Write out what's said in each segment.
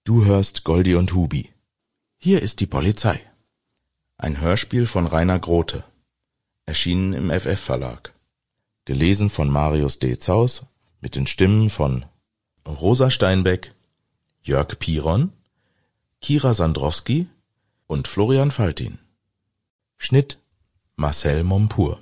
Du hörst Goldi und Hubi. Hier ist die Polizei. Ein Hörspiel von Rainer Grote. Erschienen im FF-Verlag. Gelesen von Marius Dezhaus mit den Stimmen von Rosa Steinbeck, Jörg Piron, Kira Sandrowski und Florian Faltin. Schnitt Marcel Mompour.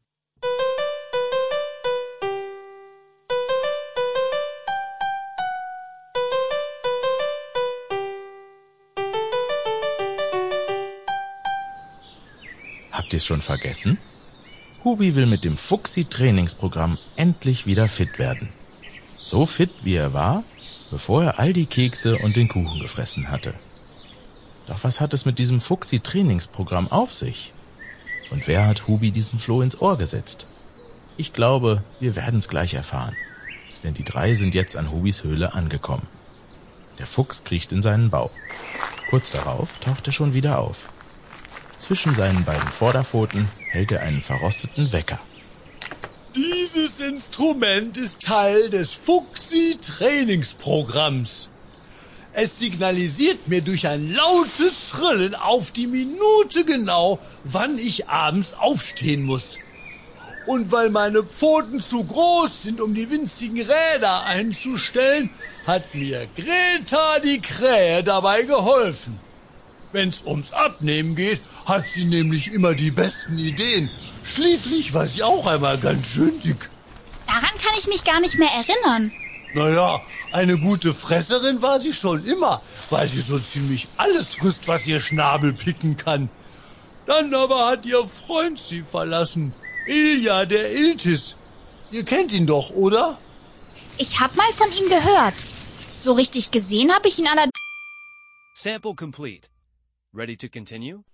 Habt ihr's schon vergessen? Hubi will mit dem Fuchsi-Trainingsprogramm endlich wieder fit werden. So fit, wie er war, bevor er all die Kekse und den Kuchen gefressen hatte. Doch was hat es mit diesem Fuchsi-Trainingsprogramm auf sich? Und wer hat Hubi diesen Floh ins Ohr gesetzt? Ich glaube, wir werden's gleich erfahren. Denn die drei sind jetzt an Hubis Höhle angekommen. Der Fuchs kriecht in seinen Bau. Kurz darauf taucht er schon wieder auf. Zwischen seinen beiden Vorderpfoten hält er einen verrosteten Wecker. Dieses Instrument ist Teil des Fuchsi-Trainingsprogramms. Es signalisiert mir durch ein lautes Schrillen auf die Minute genau, wann ich abends aufstehen muss. Und weil meine Pfoten zu groß sind, um die winzigen Räder einzustellen, hat mir Greta die Krähe dabei geholfen. Wenn's ums Abnehmen geht, hat sie nämlich immer die besten Ideen. Schließlich war sie auch einmal ganz schön dick. Daran kann ich mich gar nicht mehr erinnern. Naja, eine gute Fresserin war sie schon immer, weil sie so ziemlich alles frisst, was ihr Schnabel picken kann. Dann aber hat ihr Freund sie verlassen. Ilja, der Iltis. Ihr kennt ihn doch, oder? Ich hab mal von ihm gehört. So richtig gesehen habe ich ihn allerdings... Sample complete. Ready to continue?